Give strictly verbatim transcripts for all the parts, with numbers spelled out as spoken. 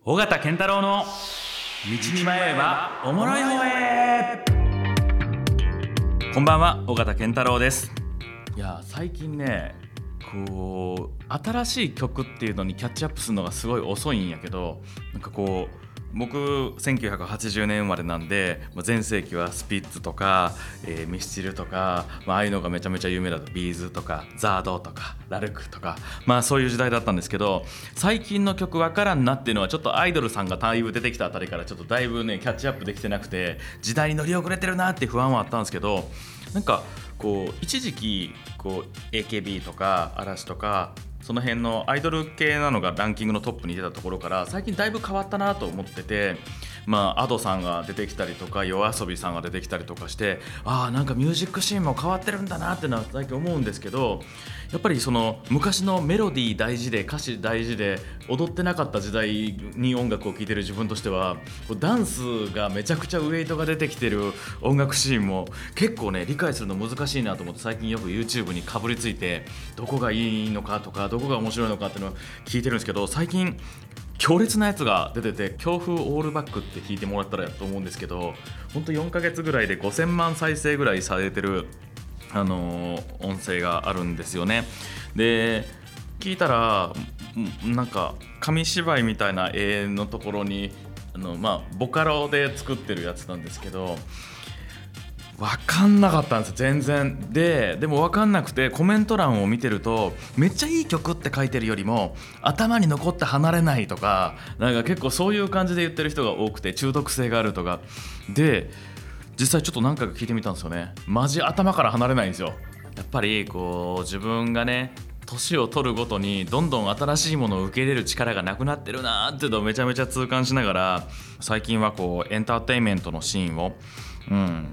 尾形健太郎の道に迷えばおもろい方へ。こんばんは、尾形健太郎です。いや最近ねこう新しい曲っていうのにキャッチアップするのがすごい遅いんやけど、なんかこう僕せんきゅうひゃくはちじゅうねん生まれなんで、全盛期はスピッツとか、えー、ミスチルとか、まああいうのがめちゃめちゃ有名だったビーズとかザードとかラルクとか、まあそういう時代だったんですけど、最近の曲わからんなっていうのはちょっとアイドルさんがだいぶ出てきたあたりからちょっとだいぶねキャッチアップできてなくて、時代に乗り遅れてるなって不安はあったんですけど、なんかこう一時期こう エーケービー とか嵐とかその辺のアイドル系なのがランキングのトップに出たところから最近だいぶ変わったなと思ってて、まあ Ado さんが出てきたりとか YOASOBI さんが出てきたりとかして、ああなんかミュージックシーンも変わってるんだなってのは最近思うんですけど、やっぱりその昔のメロディー大事で歌詞大事で踊ってなかった時代に音楽を聴いてる自分としては、ダンスがめちゃくちゃウェイトが出てきてる音楽シーンも結構ね理解するの難しいなと思って、最近よく YouTube にかぶりついてどこがいいのかとかどこが面白いのかっていうのを聞いてるんですけど、最近強烈なやつが出てて、強風オールバックって聞いてもらったらやと思うんですけど、ほんとよんかげつぐらいでごせんまん再生ぐらいされてる、あのー、音声があるんですよね。で聞いたらなんか紙芝居みたいな絵のところにあの、まあ、ボカロで作ってるやつなんですけど、分かんなかったんです全然で。でも分かんなくてコメント欄を見てると、めっちゃいい曲って書いてるよりも頭に残って離れないとか、なんか結構そういう感じで言ってる人が多くて、中毒性があるとかで、実際ちょっと何回か聞いてみたんですよね。マジ頭から離れないんですよ。やっぱりこう自分がね年を取るごとにどんどん新しいものを受け入れる力がなくなってるなーっていうのをめちゃめちゃ痛感しながら、最近はこうエンターテインメントのシーンをうん、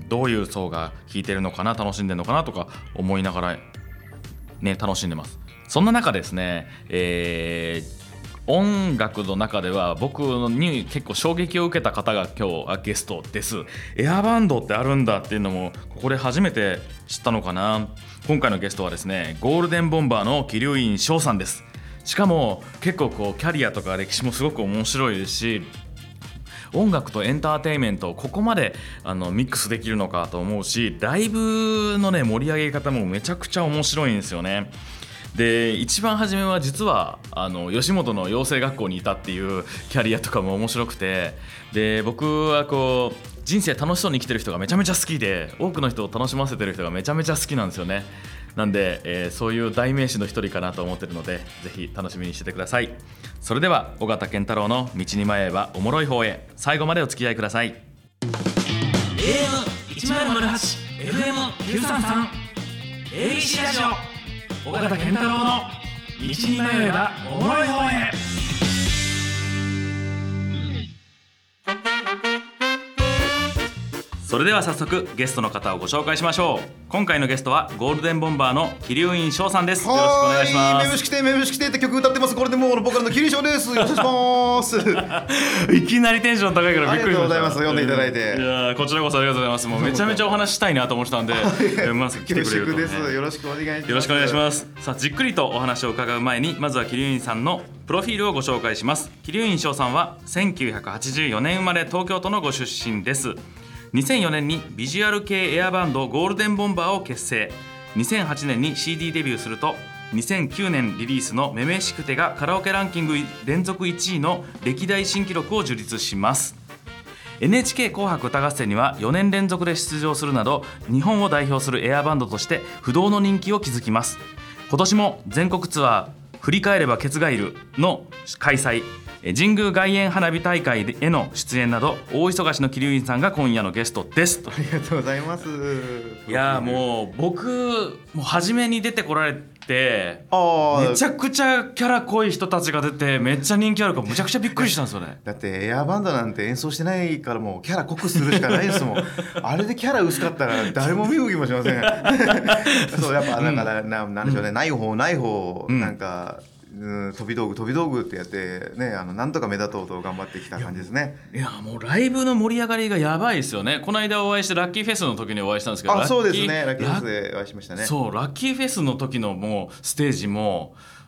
どういう層が聴いてるのかな、楽しんでるのかなとか思いながらね楽しんでます。そんな中ですね、えー、音楽の中では僕に結構衝撃を受けた方が今日ゲストです。エアバンドってあるんだっていうのもここで初めて知ったのかな。今回のゲストはですね、ゴールデンボンバーの桐生院翔さんです。しかも結構こうキャリアとか歴史もすごく面白いですし、音楽とエンターテインメントをここまであのミックスできるのかと思うし、ライブのね盛り上げ方もめちゃくちゃ面白いんですよね。で一番初めは実はあの吉本の養成学校にいたっていうキャリアとかも面白くて、で僕はこう人生楽しそうに生きてる人がめちゃめちゃ好きで、多くの人を楽しませてる人がめちゃめちゃ好きなんですよね。なんで、えー、そういう代名詞の一人かなと思ってるので、ぜひ楽しみにしててください。それでは尾形健太郎の道に迷えばおもろい方へ、最後までお付き合いください。 エーエムせんはち エフエムきゅうさんさん エービーシー ラジオ、尾形健太郎の道に迷えばおもろい方へ。それでは早速ゲストの方をご紹介しましょう。今回のゲストはゴールデンボンバーの桐生院翔さんです。よろしくお願いします。 めむしきてめむしきてって曲歌ってます。ゴールデンボンバーのボーカルの桐生翔です。よろしくお願いしますいきなりテンション高いからびっくりしました。 ありがとうございます。読んでいただいて。 いやこちらこそありがとうございます。もうめちゃめちゃお話したいなと思ってたんでまず来てくれると、ね、 です。よろしくお願いします。 よろしくお願いします。さあじっくりとお話を伺う前に、まずは桐生院さんのプロフィールをご紹介します。桐生院翔さんはせんきゅうひゃくはちじゅうよねん生まれ、東京都のご出身です。にせんよねんにビジュアル系エアバンドゴールデンボンバーを結成。にせんはちねんに シーディー デビューすると、にせんきゅうねんリリースのめめしくてがカラオケランキング連続いちいの歴代新記録を樹立します。 エヌエイチケー 紅白歌合戦にはよねん連続で出場するなど、日本を代表するエアバンドとして不動の人気を築きます。今年も全国ツアー振り返ればケツがいるの開催、神宮外苑花火大会への出演など大忙しの桐生院さんが今夜のゲストです。 ありがとうございます。 いやもう僕もう初めに出てこられて、 あめちゃくちゃキャラ濃い人たちが出てめっちゃ人気あるからむちゃくちゃびっくりしたんですよね。 だってエアバンドなんて演奏してないから、もうキャラ濃くするしかないですもんあれでキャラ薄かったら誰も見向きもしませんそうやっぱだから、うん、な, なんでしょうね、うん、ない方ない方、うん、なんかうん、飛び道具飛び道具ってやってね、あのなんとか目立とうと頑張ってきた感じですね。 いや、いやもうライブの盛り上がりがやばいですよね。この間お会いしてラッキーフェスの時にお会いしたんですけど、 あそうですね、ラッキーフェスでお会いしましたね。 そうラッキーフェスの時のもうステージも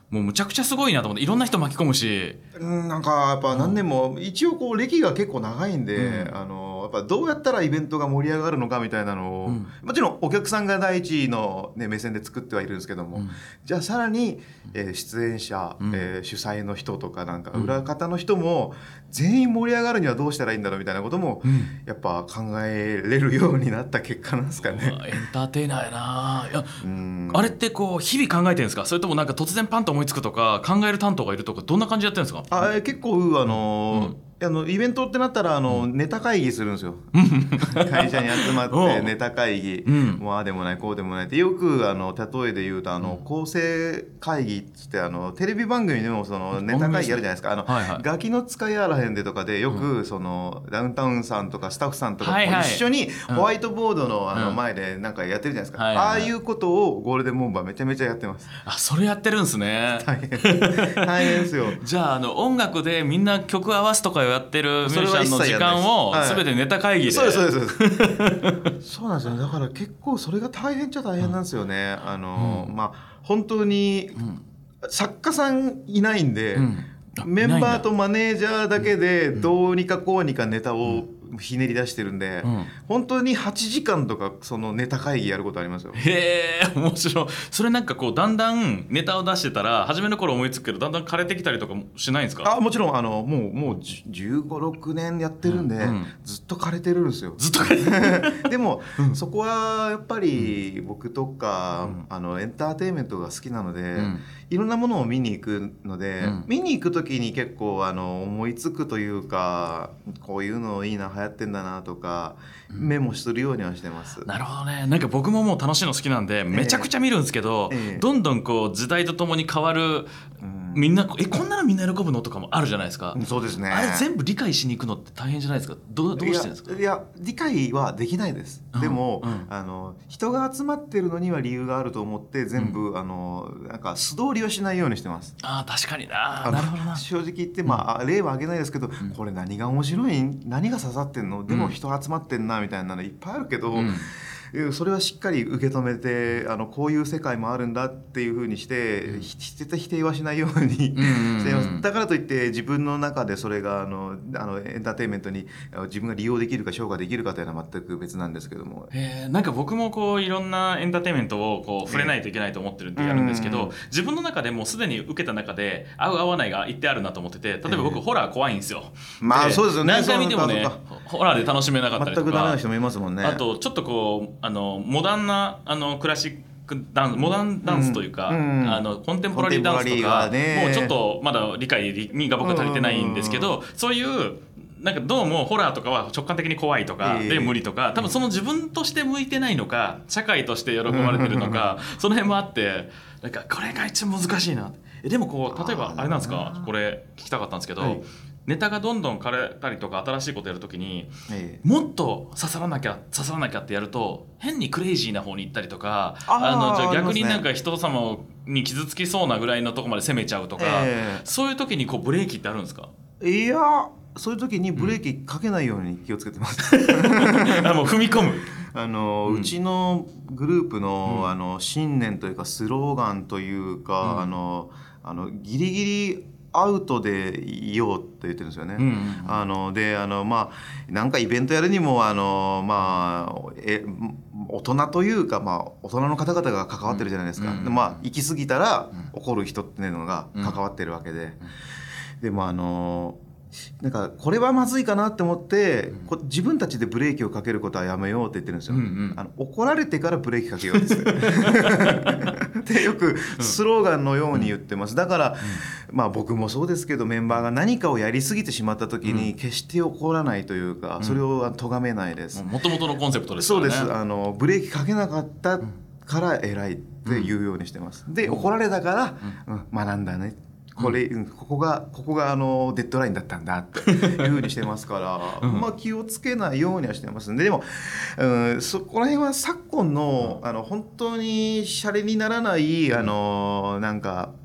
もうむちゃくちゃすごいなと思って、いろんな人巻き込むし、 うんなんかやっぱ何年も、うん、一応こう歴が結構長いんで、うん、あのやっぱどうやったらイベントが盛り上がるのかみたいなのを、うん、もちろんお客さんが第一の、ね、目線で作ってはいるんですけども、うん、じゃあさらに、えー、出演者、うんえー、主催の人とかなんか裏方の人も全員盛り上がるにはどうしたらいいんだろうみたいなことも、うん、やっぱ考えれるようになった結果なんですかね。 エンターテイナーやな。いやうんあれってこう日々考えてるんですか、それともなんか突然パンと思いつくとか考える担当がいるとか、どんな感じでやってるんですか？ あ結構あのーうんあのイベントってなったらあの、うん、ネタ会議するんですよ会社に集まってネタ会議、うん、もうああでもないこうでもないってよくあの例えで言うとあの、うん、構成会議ってあのテレビ番組でもそのネタ会議あるじゃないですか。あの、はいはい、ガキの使いあらへんでとかでよく、うん、そのダウンタウンさんとかスタッフさんとかも一緒にホワイトボードの、あの前でなんかやってるじゃないですか、うん、ああいうことをゴールデンボンバーめちゃめちゃやってます。 あそれやってるんですね。 大変大変ですよ。 じゃあ、あの音楽でみんな曲合わすとかをやってるミュージシャンの時間を全てネタ会議で、 はい、そうですそうですそうなんですよ。だから結構それが大変っちゃ大変なんですよね、うん、あの、うん、まあ本当に作家さんいないんで、うん、メンバーとマネージャーだけでどうにかこうにかネタをひねり出してるんで、うん、本当にはちじかんとかそのネタ会議やることありますよ。 へえ面白い。それなんかこうだんだんネタを出してたら初めの頃思いつくけどだんだん枯れてきたりとかもしないんですか？ あもちろんあのもうもうじゅうご、ろくねんやってるんで、うんうん、ずっと枯れてるんですよ。 ずっと枯れてるでも、うん、そこはやっぱり僕とか、うん、あのエンターテインメントが好きなので、うん、いろんなものを見に行くので、うん、見に行く時に結構あの思いつくというかこういうのいいな流行ってんだなとか、うん、メモするようにはしてます。 なるほどね。なんか僕ももう楽しいの好きなんでめちゃくちゃ見るんですけど、えーえー、どんどんこう時代とともに変わる、うん、みんなえこんなのみんな喜ぶのとかもあるじゃないですか。 そうですね。 あれ全部理解しに行くのって大変じゃないですか。どう、どうしてるんですか？ いや、いや理解はできないです、うん、でも、うん、あの人が集まってるのには理由があると思って全部、うん、あのなんか素通りはしないようにしてます。 あ確かにな。なるほどな。 正直言って、まあ、例は挙げないですけど、うん、これ何が面白い何が刺さってんのでも人集まってんなみたいなのいっぱいあるけど、うんそれはしっかり受け止めてあのこういう世界もあるんだっていう風にして、うん、絶対否定はしないようにしています。だからといって自分の中でそれがあのあのエンターテインメントに自分が利用できるか消化できるかというのは全く別なんですけども、 えー、なんか僕もこういろんなエンターテインメントをこう触れないといけないと思ってるんでやるんですけど、えー、自分の中でもうすでに受けた中で合う合わないが言ってあるなと思ってて、例えば僕、えー、ホラー怖いんですよ。 まあそうですよね。 何回見てもねホラーで楽しめなかったりとか、 全くダメな人もいますもんね。 あとちょっとこうあのモダンなあのクラシックダンスモダンダンスというか、うんうん、あのコンテンポラリーダンスとか、ね、もうちょっとまだ理解が僕は足りてないんですけど、そういうなんかどうもホラーとかは直感的に怖いとかで無理とか、多分その自分として向いてないのか社会として喜ばれてるのかその辺もあって、なんかこれが一番難しいな。えでもこう例えばあれなんですか、これ聞きたかったんですけど、はい、ネタがどんどん枯れたりとか新しいことやるときに、ええ、もっと刺さらなきゃ刺さらなきゃってやると変にクレイジーな方に行ったりとか、あのじゃあ逆になんか人様に傷つきそうなぐらいのとこまで攻めちゃうとか、え、そういう時にこうブレーキってあるんですか？ いやそういう時にブレーキかけないように気をつけてます、うん、 あもう踏み込むあの、うん、うちのグループの、うん、あの信念というかスローガンというか、うん、あのあのギリギリアウトでいようって言ってるんですよね、うんうんうん、あのであのまあなんかイベントやるにもあのまあえ大人というか、まあ、大人の方々が関わってるじゃないですか、うんうんうん、まあ行き過ぎたら怒る人っていうのが関わってるわけで、うんうん、でもあのなんかこれはまずいかなって思って、うん、自分たちでブレーキをかけることはやめようって言ってるんですよ、うんうん、あの怒られてからブレーキかけようってってよくスローガンのように言ってます。だから、うん、まあ僕もそうですけどメンバーが何かをやりすぎてしまった時に決して怒らないというか、うん、それを咎めないです。 もともとのコンセプトですよね。 そうです。あのブレーキかけなかったから偉いって言うようにしてます。で怒られたから、うん、学んだねこれ、うん、ここがここがあのデッドラインだったんだっていう風にしてますから、うん、まあ気をつけないようにはしてますんで、でも、うん、そこら辺は昨今の、うん、あの本当にシャレにならないあのなんか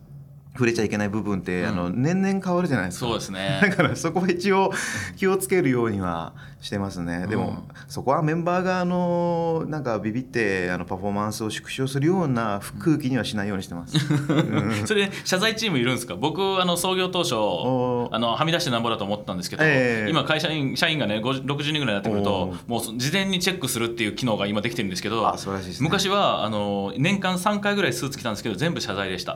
触れちゃいけない部分って、 うん、 あの年々変わるじゃないですか。 そうですね。 だからそこは一応気をつけるようにはしてますね。でも、うん、そこはメンバーがあのなんかビビってあのパフォーマンスを縮小するような空気にはしないようにしてます、 うん、それ謝罪チームいるんですか？僕あの創業当初あのはみ出してなんぼだと思ったんですけど、えー、今会社員社員がねろくじゅうにんぐらいになってくるともう事前にチェックするっていう機能が今できてるんですけど、 あ、素晴らしいですね。 昔はあの年間さんかいぐらいスーツ着たんですけど全部謝罪でした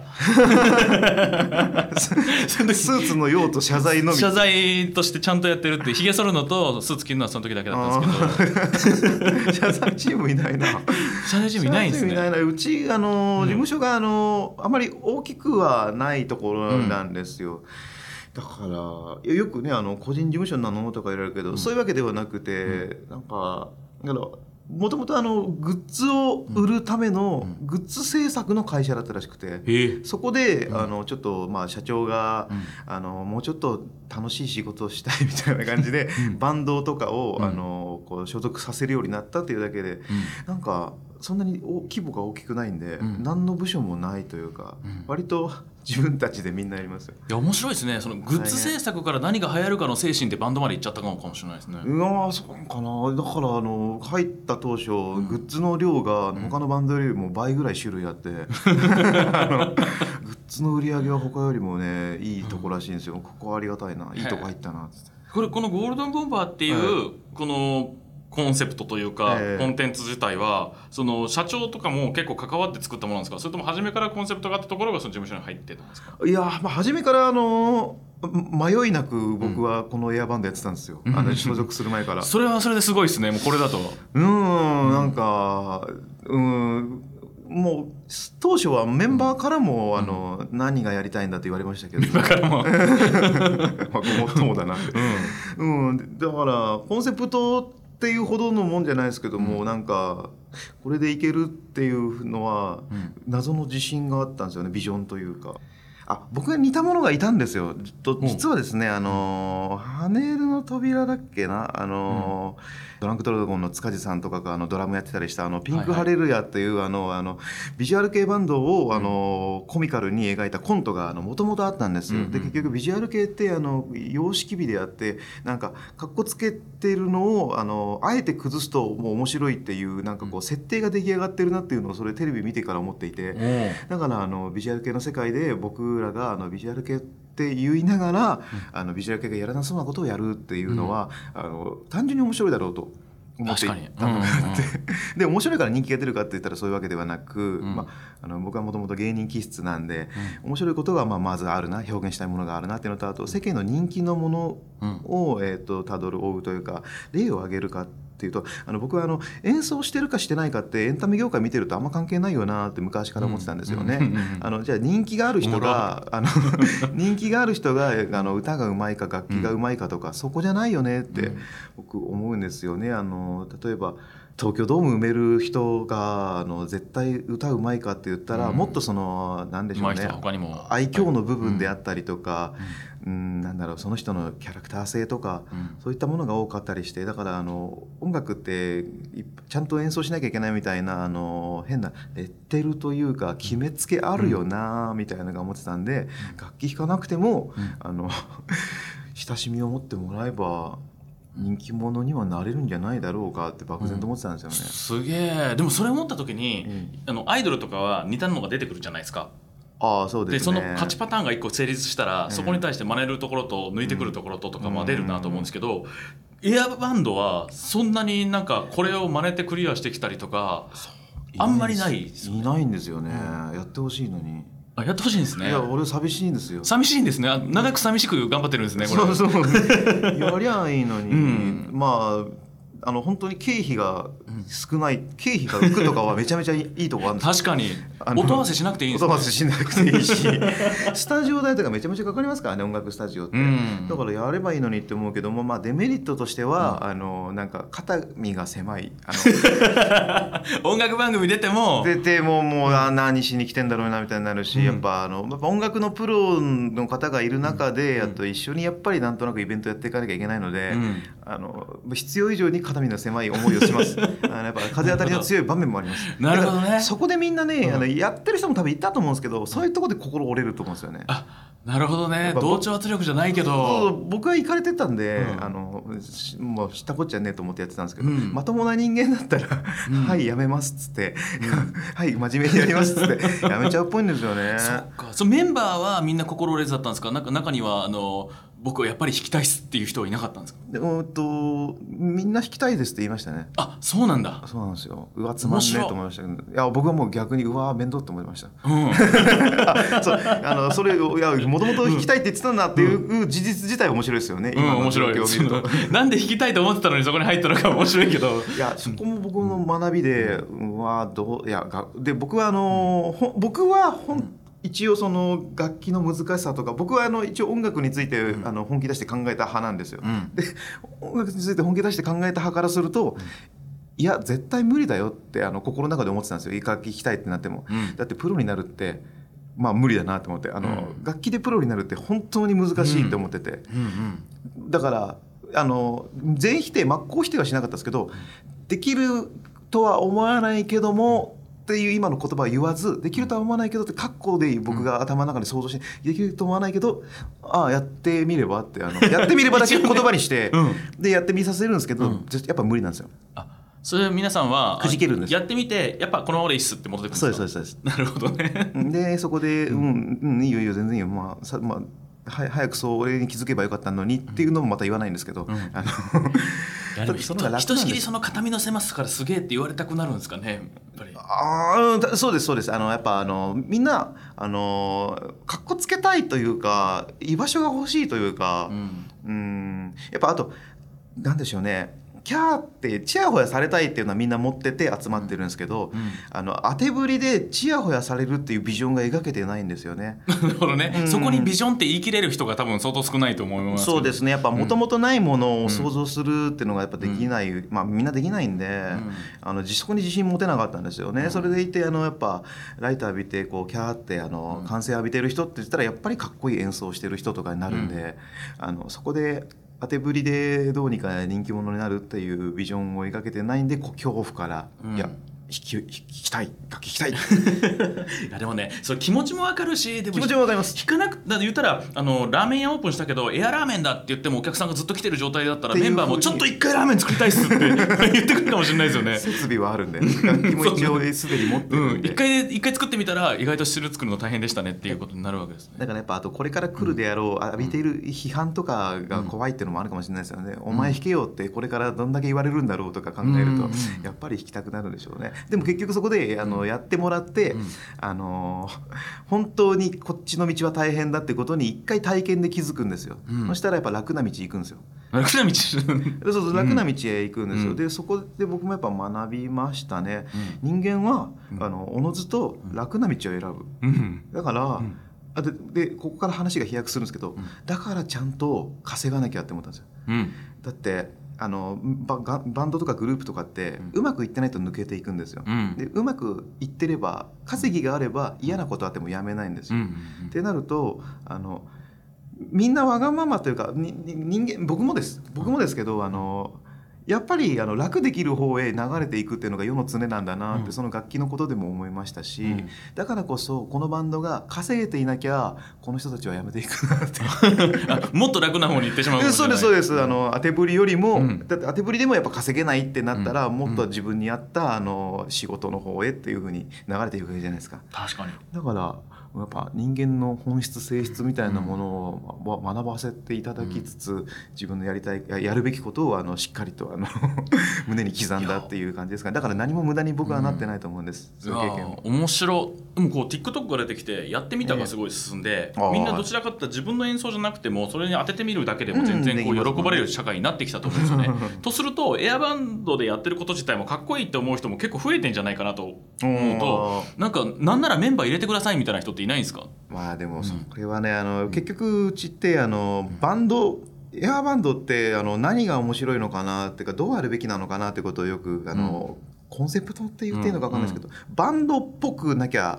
スーツの用途謝罪のみ、 謝罪としてちゃんとやってるって、ひげ剃るのとスーツ着るのはその時だけだったんですけど謝罪チームいないな謝罪チームいないんですね。 いないな。うちあの、うん、事務所があのあまり大きくはないところなんですよ、うん、だからよくねあの個人事務所なのとか言われるけど、うん、そういうわけではなくて、うん、なんかだからもともとあのグッズを売るためのグッズ制作の会社だったらしくて、うん、そこであのちょっとまあ社長が、うん、あのもうちょっと楽しい仕事をしたいみたいな感じで、うん、バンドとかを、うん、あのこう所属させるようになったっていうだけで、うん、なんかそんなに規模が大きくないんで、うん、何の部署もないというか、うん、割と自分たちでみんなやりますよ。 いや面白いですね。そのグッズ制作から何が流行るかの精神でバンドまで行っちゃったかもしれないですね。 うわーそうかな。だからあの入った当初、うん、グッズの量が他のバンドよりも倍ぐらい種類あって、うん、あのグッズの売り上げは他よりもねいいとこらしいんですよ、うん、ここはありがたいな、いいとこ入ったなって。 これこのゴールデンボンバーっていう、はい、このコンセプトというか、えー、コンテンツ自体はその社長とかも結構関わって作ったものなんですか？それとも初めからコンセプトがあったところがその事務所に入ってたんですか？ いや、まあ、初めからあの迷いなく僕はこのエアバンドやってたんですよ、うん、あの所属する前からそれはそれですごいですね。もうこれだとうん、なんかうんもう当初はメンバーからも、うん、あの何がやりたいんだって言われましたけど、メンバーからもごもっともだなって、うんうん、だからコンセプトっていうほどのもんじゃないですけども、うん、なんかこれでいけるっていうのは謎の自信があったんですよね。ビジョンというか。あ、僕が似た者がいたんですよ。と実はですね、あのハネールの扉だっけな、あの、うん、ドランクドラゴンの塚地さんとかがあのドラムやってたりしたあのピンクハレルヤっていう、はいはい、あのあのビジュアル系バンドをあの、うん、コミカルに描いたコントがもともとあったんですよ、うんうん、で結局ビジュアル系ってあの様式美であってなんかかっこつけてるのをあのあえて崩すともう面白いっていうなんかこう設定が出来上がってるなっていうのをそれテレビ見てから思っていて、うん、だからあのビジュアル系の世界で僕らがあのビジュアル系って言いながら、うん、あのビジュアル系がやらなそうなことをやるっていうのは、うん、あの単純に面白いだろうと思っていたので、うんうん、で面白いから人気が出るかって言ったらそういうわけではなく、うんまあ、あの僕はもともと芸人気質なんで、うん、面白いことがまあまずあるな、表現したいものがあるなっていうのと、あと世間の人気のものを、うんえー、と辿る追うというか例を挙げるかっていうと、あの僕はあの演奏してるかしてないかってエンタメ業界見てるとあんま関係ないよなって昔から思ってたんですよね、うん、あのじゃあ人気がある人があの人気がある人があの歌がうまいか楽器がうまいかとか、うん、そこじゃないよねって僕思うんですよね。あの例えば東京ドーム埋める人があの絶対歌うまいかって言ったら、うん、もっとその何でしょうね、他にも愛嬌の部分であったりとか、うんうん、なんだろうその人のキャラクター性とか、うん、そういったものが多かったりして、だからあの音楽ってちゃんと演奏しなきゃいけないみたいなあの変なレッテルというか決めつけあるよなみたいなのが思ってたんで、うん、楽器弾かなくても、うん、あの親しみを持ってもらえば人気者にはなれるんじゃないだろうかって漠然と思ってたんですよね、うん、 すげえ。でもそれ思った時に、うん、あのアイドルとかは似たのが出てくるじゃないですか。 ああそうですね。 でその勝ちパターンがいっこ成立したら、うん、そこに対して真似るところと抜いてくるところととかも出るなと思うんですけど、うん、エアバンドはそんなになんかこれを真似てクリアしてきたりとかあんまりないですよね。 いないんですよね、うん、やってほしいのに。 あ、やってほしいんですね。 いや俺寂しいんですよ。 寂しいんですね。長く寂しく頑張ってるんですねこれ。 そうそうやりゃいいのに、うん、まああの本当に経費が少ない、うん、経費が浮くとかはめちゃめちゃいいとこあるんですよ。 確かに音合わせしなくていいんですね。 音合わせしなくていいしスタジオ代とかめちゃめちゃかかりますからね、音楽スタジオって、うん、だからやればいいのにって思うけども、まあ、デメリットとしては、うん、あのなんか肩身が狭いあの音楽番組出ても出てももう、うん、あ何しに来てんだろうなみたいになるし、うん、やっぱあのやっぱ音楽のプロの方がいる中で、うん、あと一緒にやっぱりなんとなくイベントやっていかなきゃいけないので、うん、あの必要以上に肩肩身の狭い思いをしますあのやっぱ風当たりの強い場面もありますなるほどね。 そこでみんなね、うん、あのやってる人も多分いたと思うんですけど、そういうところで心折れると思うんですよね。 あ、なるほどね。同調圧力じゃないけど僕は行かれてたんで、うん、あのもう知ったこっちゃねえと思ってやってたんですけど、うん、まともな人間だったら、うん、はいやめますっつって、うん、はい真面目にやりますっつってやめちゃうっぽいんですよね。 そっか。そのメンバーはみんな心折れずだったんですか。なんか中にはあの僕はやっぱり弾きたいっすっていう人はいなかったんですか。 でうんとみんな弾きたいですって言いましたね。 あ、そうなんだ。 そうなんですよ。うわつまんねえと思いましたけど、いや僕はもう逆にうわ面倒って思いました、 うん、 あそうあのそれをいやもともと弾きたいって言ってたんだっていう事実自体面白いですよね、 うん、今の状況を見ると、うん、なんで弾きたいと思ってたのにそこに入ったのか面白いけどいやそこも僕の学びで、うん、うわどういやがで僕はあの、うん、僕はほん一応その楽器の難しさとか僕はあの一応音楽について、うん、あの本気出して考えた派なんですよ、うん、で音楽について本気出して考えた派からすると、うん、いや絶対無理だよってあの心の中で思ってたんですよ。楽器弾きたいってなっても、うん、だってプロになるってまあ無理だなと思ってあの、うん、楽器でプロになるって本当に難しいって思ってて、うんうんうん、だからあの全否定真っ向否定はしなかったですけど、できるとは思わないけどもっていう今の言葉は言わず、できるとは思わないけどって括弧で僕が頭の中で想像して、できると思わないけどああやってみればってあのやってみればだけ言葉にして、うん、でやってみさせるんですけど、うん、やっぱ無理なんですよ。 あ、それ皆さんはくじけるんです。 やってみてやっぱこのままでいいっすって戻ってくるんですか。 そうですそうです。 なるほどね。 でそこで、うん、うん、いいよいいよ全然いいよ、まあさまあは早くそれに気づけばよかったのにっていうのもまた言わないんですけど、うん、あのいやでもひとひとしきりその肩身の狭さからすげえって言われたくなるんですかね、やっぱり。 ああそうですそうです。あのやっぱあのみんなあのかっこつけたいというか居場所が欲しいというか、うん、うんやっぱあとなんでしょうね、キャーってチヤホヤされたいっていうのはみんな持ってて集まってるんですけど、うん、あの当てぶりでチヤホヤされるっていうビジョンが描けてないんですよね。 なるほどね、うん、そこにビジョンって言い切れる人が多分相当少ないと思います。 そうですね、やっぱもともとないものを想像するっていうのがやっぱできない、うん、まあみんなできないんで、うん、あのそこに自信持てなかったんですよね、うん、それでいてあのやっぱライター浴びてこうキャーってあの歓声浴びてる人って言ったらやっぱりかっこいい演奏してる人とかになるんで、うん、あのそこで当てぶりでどうにか人気者になるっていうビジョンを描けてないんで、こう恐怖から、うん、いや弾き、弾きたい楽器弾きたいいやでもねそれ気持ちもわかるし、でも気持ちもわかります。 弾かなくだって言ったらあのラーメン屋オープンしたけどエアラーメンだって言ってもお客さんがずっと来てる状態だったらメンバーもちょっと一回ラーメン作りたいっすって言ってくるかもしれないですよね。 設備はあるんで楽器も一応すでに持ってるんで、 うん、一回一回作ってみたら意外と汁作るの大変でしたねっていうことになるわけですね。 だからやっぱあとこれから来るであろう、うん、浴びている批判とかが怖いっていうのもあるかもしれないですよね、うん、お前弾けよってこれからどんだけ言われるんだろうとか考えると、うん、やっぱり弾きたくなるでしょうね。でも結局そこであのやってもらって、うん、あの本当にこっちの道は大変だってことに一回体験で気づくんですよ、うん、そしたらやっぱ楽な道行くんですよ。 楽な道そうそう楽な道へ行くんですよ、うん、でそこで僕もやっぱ学びましたね、うん、人間は、うん、あのおのずと楽な道を選ぶ、うん、だから、うんあででここから話が飛躍するんですけど、うん、だからちゃんと稼がなきゃって思ったんですよ、うん、だってあの バ, バンドとかグループとかって、うん、うまくいってないと抜けていくんですよ、うん、でうまくいってれば稼ぎがあれば嫌なことあってもやめないんですよ、うんうんうん、ってなるとあのみんなわがままというかに人間僕もです僕もですけどあのやっぱりあの楽できる方へ流れていくっていうのが世の常なんだなって、うん、その楽器のことでも思いましたし、うん、だからこそこのバンドが稼げていなきゃこの人たちはやめていくなってもっと楽な方に行ってしまうかもしれない。 そうですそうです。あの当てぶりよりも、うん、だって当てぶりでもやっぱ稼げないってなったら、うん、もっと自分に合ったあの仕事の方へっていう風に流れていくわけじゃないですか。 確かに。 だからやっぱ人間の本質性質みたいなものを学ばせていただきつつ、うん、自分のやりたいやるべきことをあのしっかりとあの胸に刻んだっていう感じですかね。だから何も無駄に僕はなってないと思うんです、うん、そういう経験も。 面白い。でもこう TikTok が出てきてやってみたがすごい進んで、えー、みんなどちらかというと自分の演奏じゃなくてもそれに当ててみるだけでも全然こう喜ばれる社会になってきたと思うんですよね、うん、とするとエアバンドでやってること自体もかっこいいって思う人も結構増えてんじゃないかなと思うと、なんかなんならメンバー入れてくださいみたいな人っていないんですか？ まあでもそれはね、あの結局うちってあのバンドエアバンドってあの何が面白いのかなっていうかどうあるべきなのかなってことをよくあの、うん、コンセプトって言っていいのか分かんないですけど、うんうん、バンドっぽくなきゃ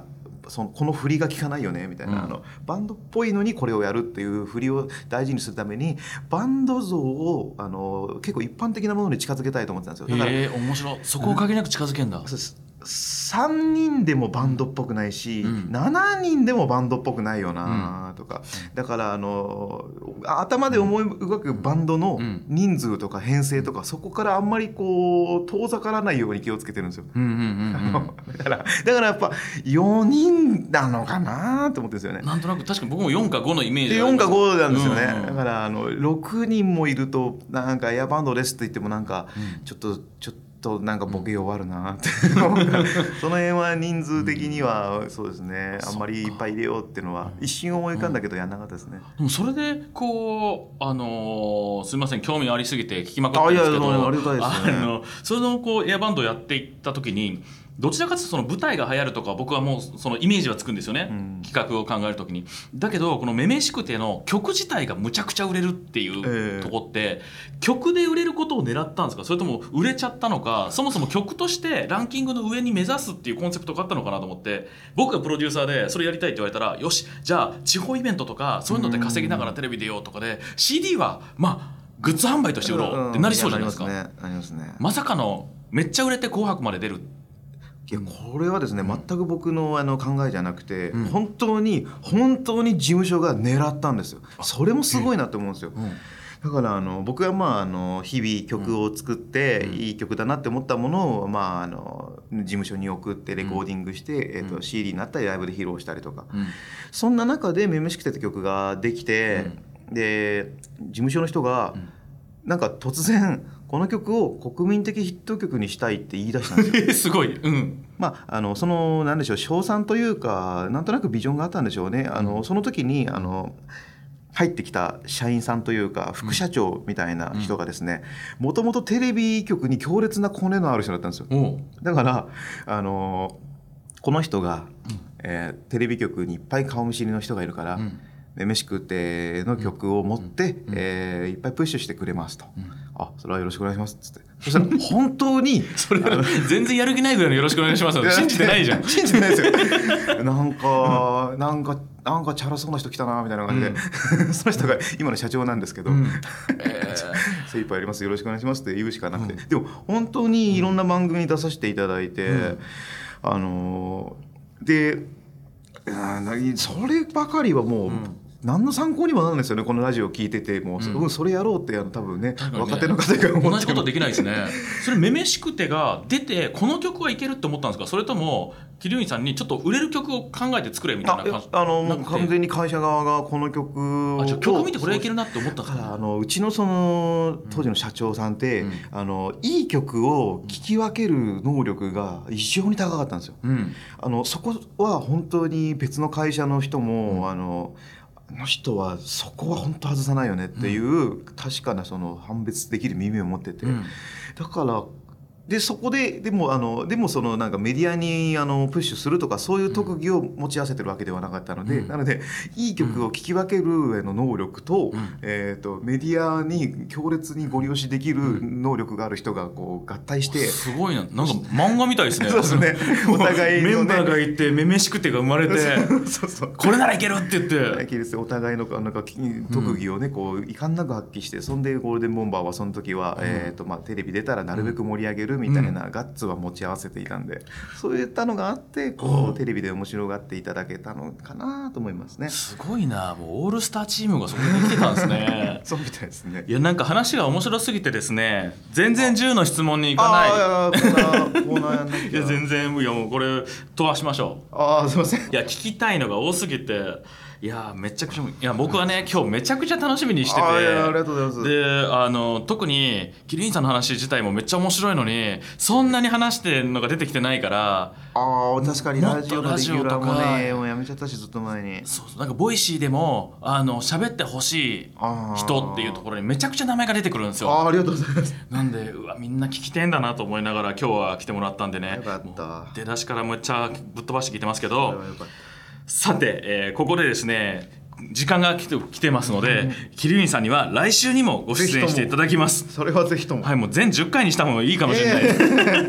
そのこの振りが効かないよねみたいな、うん、あのバンドっぽいのにこれをやるっていう振りを大事にするためにバンド像をあの結構一般的なものに近づけたいと思ってたんですよ。だから、 えー、面白い。そこを限りなく近づけんだ、うん、 さんにんでもバンドっぽくないし、うん、ななにんでもバンドっぽくないよなとか、うん、だからあの頭で思い描くバンドの人数とか編成とか、そこからあんまりこう遠ざからないように気をつけてるんですよ。だからだからやっぱよにんなのかなと思ってるんですよね。 なんとなく確かに僕もよんかごのイメージでよんかごなんですよね、うんうん、だからあのろくにんもいるとなんかエアバンドですって言ってもなんかちょっとちょっととなんかボケ弱るなって、うん、その辺は人数的にはそうですね、あんまりいっぱい入れようっていうのは一瞬思い浮かんだけどやんなかったですね。 でもそれでこうあのー、すみません興味ありすぎて聞きまくったんですけど、 あ、いや、ありがたいですね。 あのそれのこうエアバンドをやっていった時にどちらかというとその舞台が流行るとか僕はもうそのイメージはつくんですよね、うん、企画を考えるときに。だけどこのめめしくての曲自体がむちゃくちゃ売れるっていうとこって、えー、曲で売れることを狙ったんですか、それとも売れちゃったのか、そもそも曲としてランキングの上に目指すっていうコンセプトがあったのかなと思って、僕がプロデューサーでそれやりたいって言われたらよしじゃあ地方イベントとかそういうので稼ぎながらテレビ出ようとかで シーディー はまあグッズ販売として売ろうってなりそうじゃないですか、うん、 なりますね、なりますね。 まさかのめっちゃ売れて紅白まで出る。 いやこれはですね、全く僕のあの考えじゃなくて、うん、本当に本当に事務所が狙ったんですよ。それもすごいなと思うんですよ、うん、だからあの僕はまああの日々曲を作って、うん、いい曲だなって思ったものを、まあ、あの事務所に送ってレコーディングして、うんえー、と シーディー になったりライブで披露したりとか、うん、そんな中でめめしくてって曲ができて、うん、で事務所の人が、うん、なんか突然この曲を国民的ヒット曲にしたいって言い出したんですよすごい、うん、 まああのそのなんでしょう、称賛というかなんとなくビジョンがあったんでしょうね。あの、うん、その時にあの入ってきた社員さんというか副社長みたいな人がですね、もともとテレビ局に強烈なコネのある人だったんですよ。だからあのこの人が、うんえー、テレビ局にいっぱい顔見知りの人がいるから、うんめめしくての曲を持って、うんえー、いっぱいプッシュしてくれますと、うん、あそれはよろしくお願いしますっつって、そしたら本当にそれ全然やる気ないぐらいのよろしくお願いします信じてないじゃん信じてないですよなんかなんかなんかチャラそうな人来たなみたいな感じで、うん、その人が今の社長なんですけど、うんえー、精一杯やりますよろしくお願いしますって言うしかなくて、うん、でも本当にいろんな番組に出させていただいて、うん、あのー、でそればかりはもう、うん何の参考にもなるんですよね。このラジオ聞いてても、うん、それやろうってあの多分 ね, ね若手の方が思って同じことできないですねそれめめしくてが出てこの曲はいけるって思ったんですか、それとも桐生さんにちょっと売れる曲を考えて作れみたいな感じ。 ああのもう完全に会社側がこの曲をあじゃあ曲見てこれいけるなって思ったんですか。 あのうちのその当時の社長さんって、うん、あのいい曲を聴き分ける能力が異常に高かったんですよ、うん、あのそこは本当に別の会社の人も、うん、あのあの人はそこは本当外さないよねっていう、うん、確かなその判別できる耳を持ってて、うん、だからでそこででもあのでもそのなんかメディアにあのプッシュするとかそういう特技を持ち合わせてるわけではなかったので、うん、なのでいい曲を聴き分けるの能力と、うんえー、とメディアに強烈にご利用しできる能力がある人がこう合体して、 すごいな、なんか漫画みたいですねそうですねお互いの、ね、 メンバーがいてめめしくてが生まれてそうそうこれならいけるって言ってお互いのなんか特技をねこう遺憾なく発揮して、そんでゴールデンボンバーはその時は、うんえーとまあ、テレビ出たらなるべく盛り上げるみたいなガッツは持ち合わせていたんで、そういったのがあってこうテレビで面白がっていただけたのかなと思いますね。 すごいな、もうオールスターチームがそこに来てたんですねそうみたいですね。 いやなんか話が面白すぎてですね、全然じゅうの質問に行かない。 ああいやコーナーコーナーやんなきゃいや全然いやもうこれ飛ばしましょう。 ああすいません。 いや聞きたいのが多すぎて、いやめちゃくちゃいや僕はね今日めちゃくちゃ楽しみにしてて、 あいやありがとうございます。 であの特にキリンさんの話自体もめっちゃ面白いのにそんなに話してるのが出てきてないから、 あ確かにラジオのレギュラーもねもうやめちゃったしずっと前に、 そうそうなんかボイシーでもあの喋ってほしい人っていうところにめちゃくちゃ名前が出てくるんですよ。 あありがとうございます。 なんでうわみんな聞きてんだなと思いながら今日は来てもらったんでね、 よかった出だしからめっちゃぶっ飛ばして聞いてますけど、さて、えー、ここでですね時間が来て、来てますので、キリュウインさんには来週にもご出演していただきます。 それはぜひとも、 はい、もう全じゅっかいにした方がいいかもしれない、えー、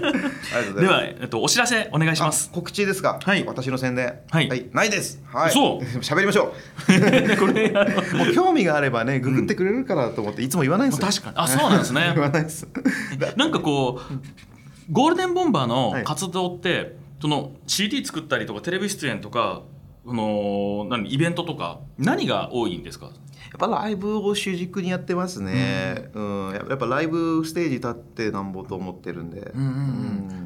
ありがとうございます。 では、えっと、お知らせお願いします。 告知ですか。 はい、 私の宣伝、 はい、 はい、ないです。はい、 そう喋りましょう。これもう興味があればねググってくれるからと思っていつも言わないんですよ。 確かに、あ、そうなんですね。 言わないです。 なんかこうゴールデンボンバーの活動って、はい、その シーディー 作ったりとかテレビ出演とか、その何イベントとか何が多いんですか？ やっぱライブを主軸にやってますね、うんうん、やっぱライブステージ立ってなんぼと思ってるんで、うんうんうん、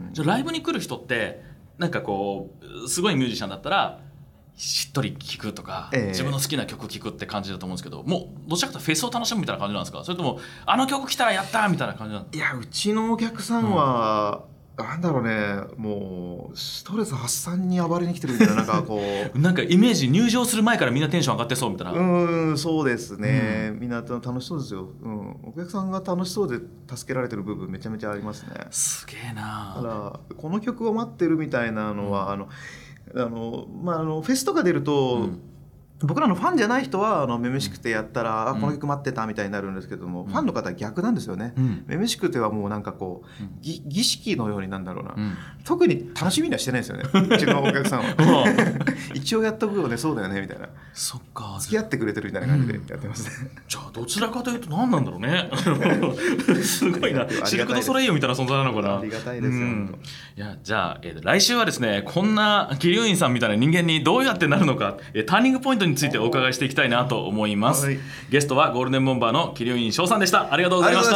じゃあライブに来る人ってなんかこうすごいミュージシャンだったらしっとり聴くとか、えー、自分の好きな曲聴くって感じだと思うんですけど、もうどちらかというとフェスを楽しむみたいな感じなんですか？それともあの曲来たらやったみたいな感じなんですか？ いや、うちのお客さんは、うん、なんだろうね、もうストレス発散に暴れに来てるみたいな、なんかこうなんかイメージ、入場する前からみんなテンション上がってそうみたいな。 うん、そうですね、うん、みんな楽しそうですよ、うん、お客さんが楽しそうで助けられてる部分めちゃめちゃありますね。 すげえな。 だからこの曲を待ってるみたいなのは、うん、あのあのまあ、あのフェスとか出ると、うん、僕らのファンじゃない人はあのめめしくてやったら、うん、あこの曲待ってたみたいになるんですけども、うん、ファンの方は逆なんですよね、うん、めめしくてはもうなんかこう、うん、ぎ儀式のようになんだろうな、うん、特に楽しみにはしてないですよねうちのお客さんは一応やっとくよね、そうだよねみたいな、 そっか、 付き合ってくれてるみたいな感じでやってますね、うん、 じゃあどちらかというと何なんだろうねすごいな、シルク・ドゥ・ソレイユみたいな存在なのかな。 ありがたいですよ、うん、 いや、じゃあ、えー、来週はですね、こんな桐生院さんみたいな人間にどうやってなるのか、えー、ターニングポイントについてお伺いしていきたいなと思います、はい、ゲストはゴールデンボンバーの桐生院翔さんでした。ありがとうございました。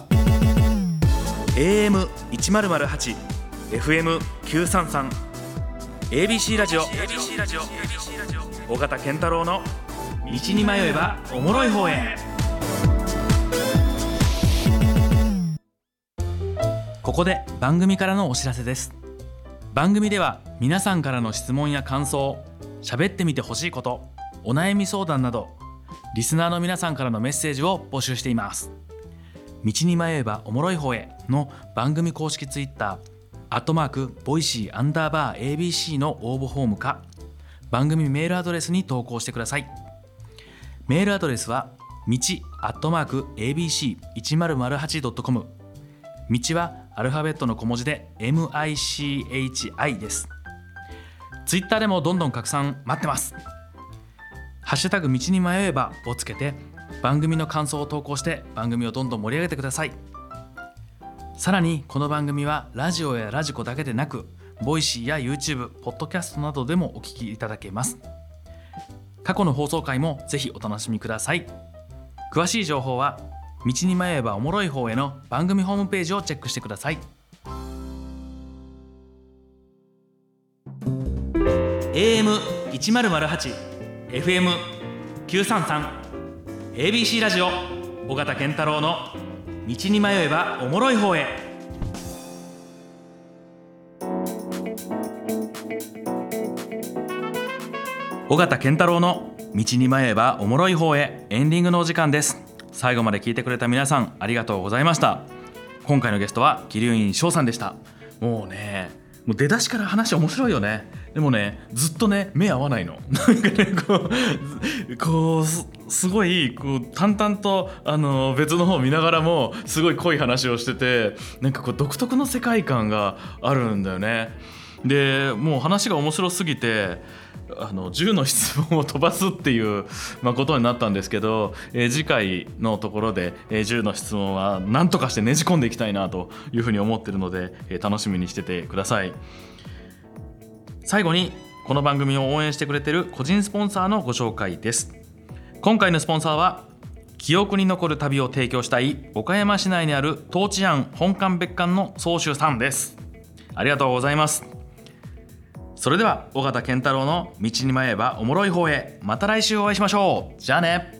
エーエムせんはち エフエムきゅうさんさん エービーシー ラジオ尾形健太郎の道に迷えばおもろい方へ。ここで番組からのお知らせです。番組では皆さんからの質問や感想、喋ってみてほしいこと、お悩み相談などリスナーの皆さんからのメッセージを募集しています。道に迷えばおもろい方への番組公式ツイッターアットマークボイシーアンダーバー エービーシー の応募フォームか番組メールアドレスに投稿してください。メールアドレスはみちアットマーク エービーシーいちまるまるはちドットコム、 道はアルファベットの小文字で エムアイシーエイチアイ です。ツイッターでもどんどん拡散待ってます。ハッシュタグ道に迷えばをつけて番組の感想を投稿して番組をどんどん盛り上げてください。さらにこの番組はラジオやラジコだけでなくボイシーや YouTube、ポッドキャストなどでもお聞きいただけます。過去の放送回もぜひお楽しみください。詳しい情報は道に迷えばおもろい方への番組ホームページをチェックしてください。 エーエムせんはち エフエムきゅうさんさん エービーシー ラジオ尾形健太郎の道に迷えばおもろい方へ。尾形健太郎の道に迷えばおもろい方へ、エンディングのお時間です。最後まで聞いてくれた皆さんありがとうございました。今回のゲストは桐生院翔さんでした。もうね、もう出だしから話面白いよね。でもね、ずっとね目合わないのなんかね、こうこう す, すごいこう淡々とあの別の方を見ながらもすごい濃い話をしてて、なんかこう独特の世界観があるんだよね。でもう話が面白すぎてあのじゅうの質問を飛ばすっていう、まあ、ことになったんですけど、えー、次回のところで、えー、じゅうの質問は何とかしてねじ込んでいきたいなというふうに思っているので、えー、楽しみにしててください。最後にこの番組を応援してくれている個人スポンサーのご紹介です。今回のスポンサーは記憶に残る旅を提供したい岡山市内にあるトーチアン本館別館の宗主さんです。ありがとうございます。それでは尾形健太郎の道に迷えばおもろい方へ、また来週お会いしましょう。じゃあね。